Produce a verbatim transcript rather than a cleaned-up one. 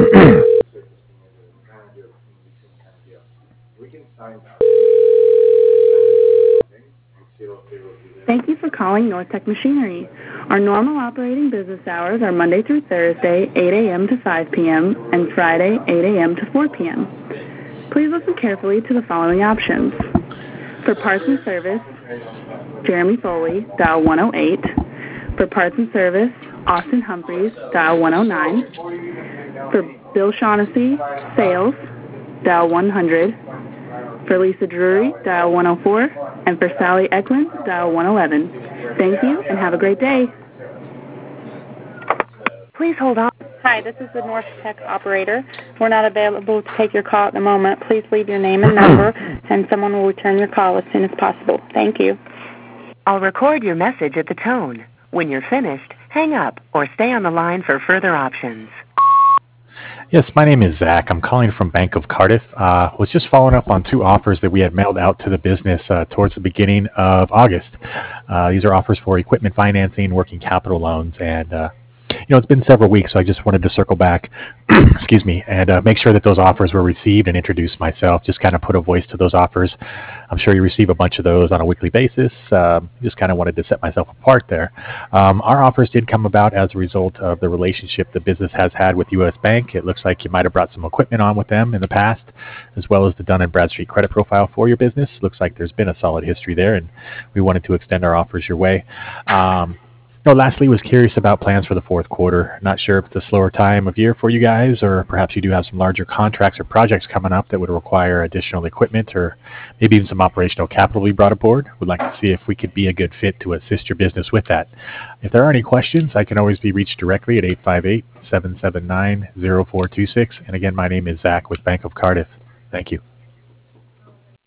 Thank you for calling Nortech Machinery. Our normal operating business hours are Monday through Thursday, eight a.m. to five p.m., and Friday, eight a.m. to four p.m. Please listen carefully to the following options. For parts and service, Jeremy Foley, dial one oh eight. For parts and service, Austin Humphreys, dial one oh nine. For Bill Shaughnessy, sales, dial one hundred. For Lisa Drury, dial one oh four. And for Sally Eklund, dial one eleven. Thank you and have a great day. Please hold on. Hi, this is the North Tech operator. We're not available to take your call at the moment. Please leave your name and number, and someone will return your call as soon as possible. Thank you. I'll record your message at the tone. When you're finished, hang up or stay on the line for further options. Yes, my name is Zach. I'm calling from Bank of Cardiff. Uh, was just following up on two offers that we had mailed out to the business uh, towards the beginning of August. Uh, these are offers for equipment financing, working capital loans, and uh, you know, it's been several weeks, so I just wanted to circle back, excuse me, and uh, make sure that those offers were received and introduce myself, just kind of put a voice to those offers. I'm sure you receive a bunch of those on a weekly basis. Um, just kind of wanted to set myself apart there. Um, our offers did come about as a result of the relationship the business has had with U S Bank. It looks like you might have brought some equipment on with them in the past, as well as the Dun and Bradstreet credit profile for your business. Looks like there's been a solid history there, and we wanted to extend our offers your way. Um, No, lastly, was curious about plans for the fourth quarter. Not sure if it's a slower time of year for you guys, or perhaps you do have some larger contracts or projects coming up that would require additional equipment or maybe even some operational capital we brought aboard. Would like to see if we could be a good fit to assist your business with that. If there are any questions, I can always be reached directly at eight five eight, seven seven nine, zero four two six. And again, my name is Zach with Bank of Cardiff. Thank you.